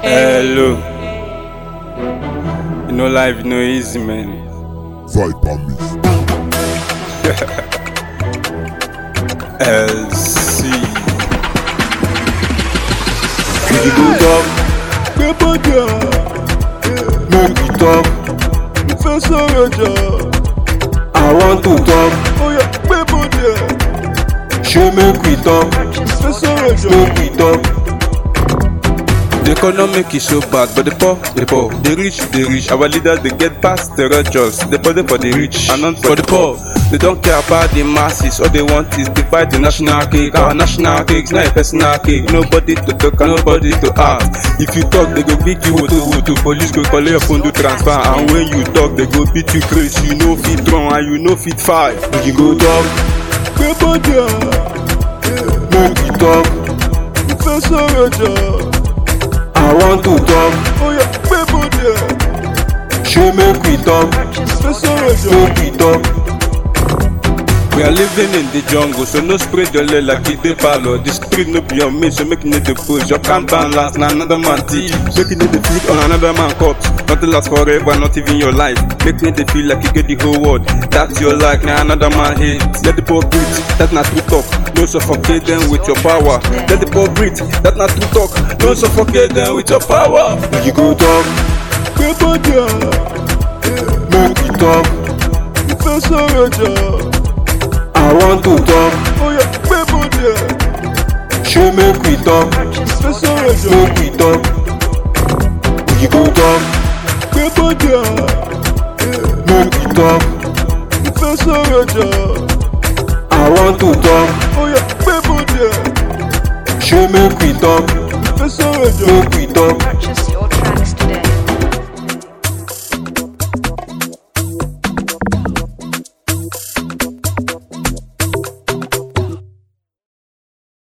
Hello. You know life no easy, man. Viper Mix. LC. We go talk, make we talk. Professor Roger, I want to talk, oh yeah, people there. show make we talk, Professor Roger, make we talk. The economic is so bad, but the poor, the rich. Our leaders they get past the righteous. They bother for the rich and not for the poor. They don't care about the masses. All they want is divide the national cake. Our national cake is not a personal cake. Nobody to talk and nobody to act. If you talk, they go beat you to police go collect your phone to transfer. And when you talk, they go beat you crazy. You know fit run and you know fit fight. We go talk, people there. make we talk. Professor Roger, I want to talk, oh yeah, people there. show make we talk, Professor Roger, make we talk. We are living in the jungle, so no spread your leg like it dey palo. The street no be your mate, so make you need the push. Your campaign last, na another man teeth. Make you need the feed on another man cups. Nothing lasts forever, not even your life. Make me dey feel like you get the whole world. That's your like, na another man hate. Let the poor breathe, that's not true talk. Don't suffocate them with your power. Let the poor breathe, that's not true talk. Don't suffocate them with your power. We go talk, people there. make we talk. Professor Roger, I want to talk, oh yeah, people there. show make we talk, Professor Roger, make we talk. We go talk, people there. make we talk. Professor Roger, I want to talk, oh yeah, people there. show make we talk, Professor Roger. make we talk. Purchase your